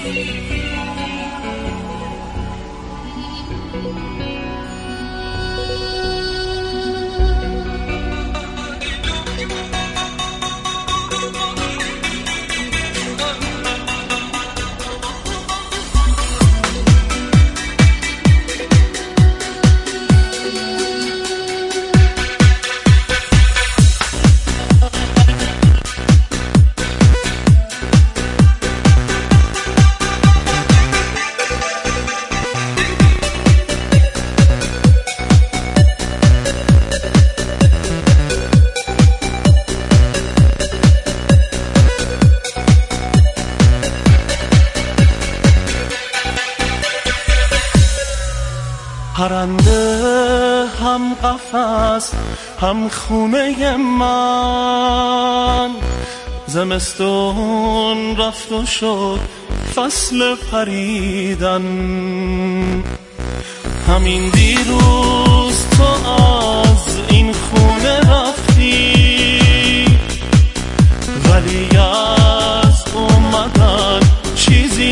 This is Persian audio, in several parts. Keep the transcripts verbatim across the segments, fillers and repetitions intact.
پرنده هم قفس هم خونه من، زمستون رفت و شد فصل پریدن. همین دیروز تو از این خونه رفتی، ولی از اومدن چیزی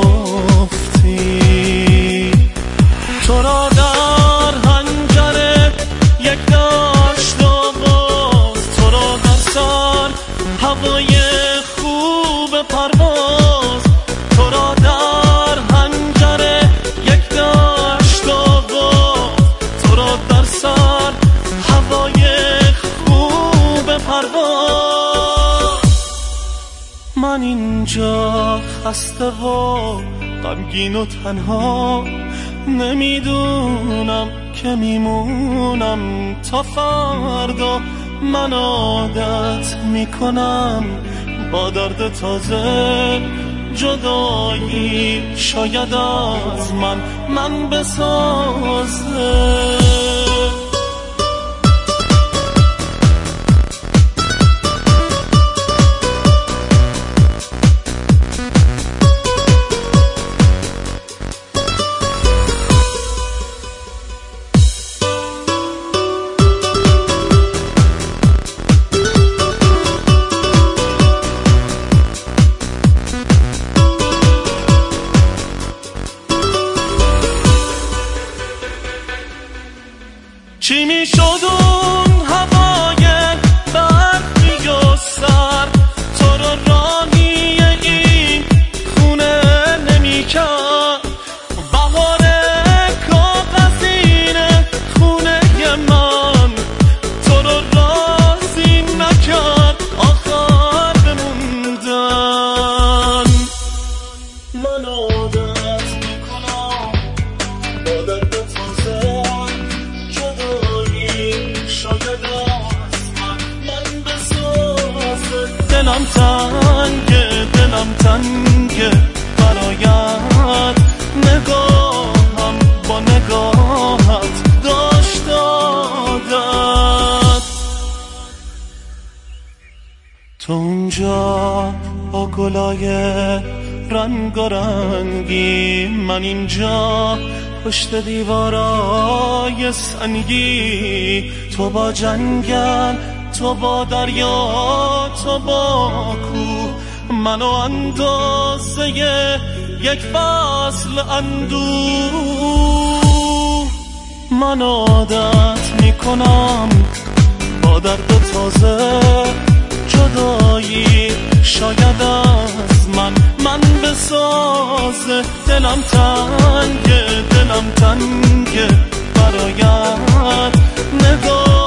نگفتی. تو را در حنجره یک دشت آغاز، تو را در سر هوای خوب پرواز. تو را در حنجره یک دشت آغاز، تو را در سر هوای خوب پرواز. من اینجا خسته و غمگین و تنها، نمیدونم که میمونم تا فردا. من عادت میکنم با درد تازه جدایی، شاید از من من بسازه. چی میشد اون هوای برفی و سر، تو رو رانی این خونه نمیکرد. بهار کاغذین خونه من، تو رو راضی نکرد آخر بموندن. من عادت میکنم با درد تازه شاید از من من بسازه. دلم تنگه دلم تنگه برایت، نگاهم با نگاهت داشت عادت. تو اونجا با گلای رنگ و رنگی، من اینجا پشت دیوارای سنگی. تو با جنگل، تو با دریا، تو با کوه، منو اندازه یک فصل اندوه. من عادت میکنم با درد تازه جدایی، شاید از من من بسازه. دلم تنگه دلم تنگه برایت، نگاه